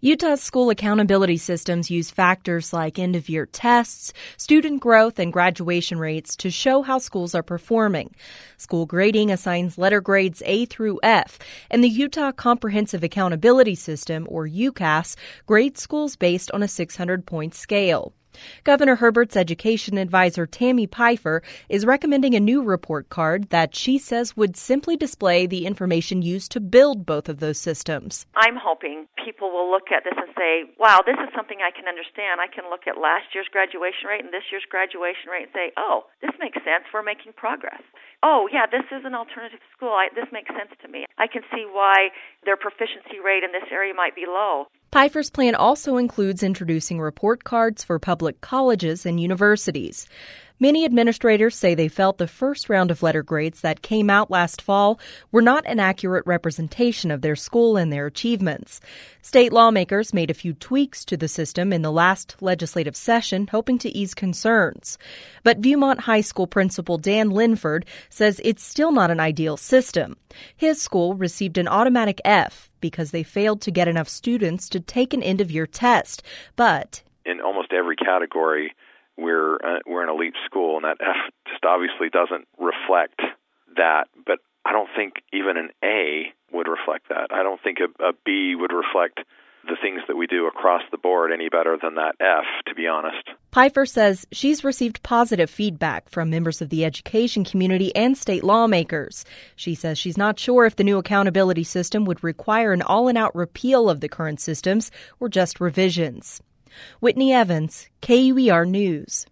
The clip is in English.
Utah's school accountability systems use factors like end-of-year tests, student growth, and graduation rates to show how schools are performing. School grading assigns letter grades A through F, and the Utah Comprehensive Accountability System, or UCAS, grades schools based on a 600-point scale. Governor Herbert's education advisor Tammy Pfeiffer is recommending a new report card that she says would simply display the information used to build both of those systems. I'm hoping people will look at this and say, wow, this is something I can understand. I can look at last year's graduation rate and this year's graduation rate and say, oh, this makes sense. We're making progress. Oh, yeah, this is an alternative school. This makes sense to me. I can see why their proficiency rate in this area might be low. Pfeiffer's plan also includes introducing report cards for public colleges and universities. Many administrators say they felt the first round of letter grades that came out last fall were not an accurate representation of their school and their achievements. State lawmakers made a few tweaks to the system in the last legislative session, hoping to ease concerns. But Viewmont High School principal Dan Linford says it's still not an ideal system. His school received an automatic F because they failed to get enough students to take an end-of-year test. But in almost every category, we're an elite school, and that F just obviously doesn't reflect that. But I don't think even an A would reflect that. I don't think a B would reflect the things that we do across the board any better than that F, to be honest. Pfeiffer says she's received positive feedback from members of the education community and state lawmakers. She says she's not sure if the new accountability system would require an all-and-out repeal of the current systems or just revisions. Whitney Evans, KUER News.